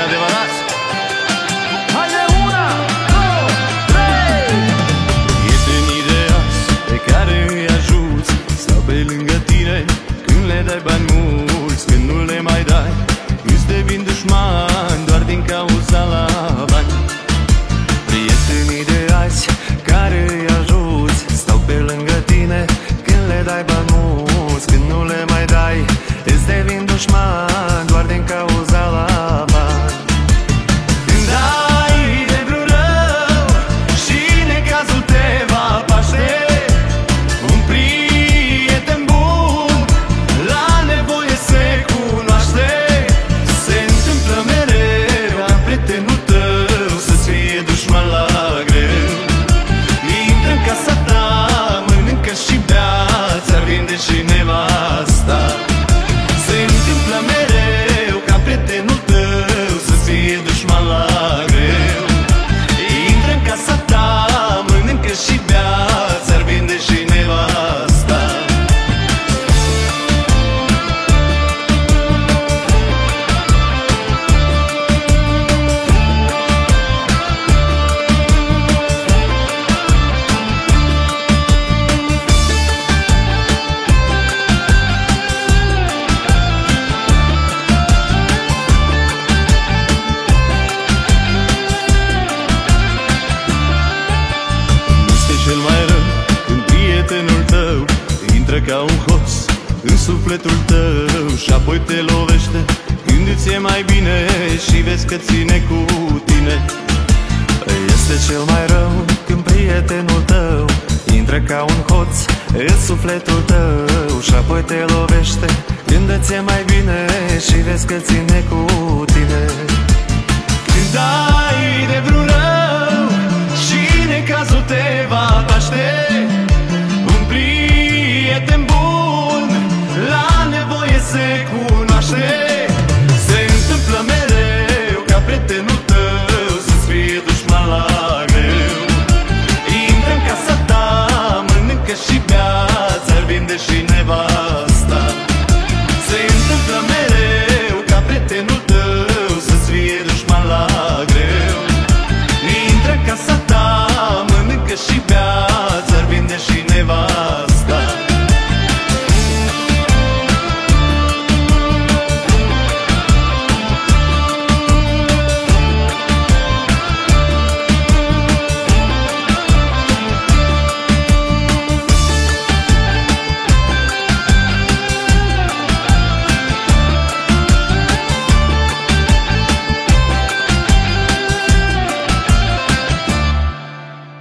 adevărat. Haide, 1, 2, 3! Prietenii de azi pe care îi ajuți stau pe lângă tine când le dai bani mulți. Când nu le mai dai, îți devin dușmani doar din cauza la bani. Prietenii de azi care îi ajuți stau pe lângă tine când le dai bani mulți. Când nu le mai dai, îți devin dușmani doar din cauza la bani. Când ai de vreun rău și necazul te va paște, un prieten bun la nevoie se cunoaște. Se întâmplă mereu ca prietenul tău să-ți fie dușman la greu. Intră în casa ta, mănâncă și bea, ți-ar vinde și nevasta. Se întâmplă mereu ca prietenul tău să-ți fie dușman la greu. Intră în casa ta, mănâncă și bea, ți-ar vinde și nevasta. Cel mai rău când prietenul tău intră ca un hoț în sufletul tău și apoi te lovește când îți e mai bine și vezi că ține cu tine. Este cel mai rău când prietenul tău intră ca un hoț în sufletul tău și apoi te lovește când îți e mai bine și vezi că ține cu tine. Când ai de vreun rău și necazul te va paște,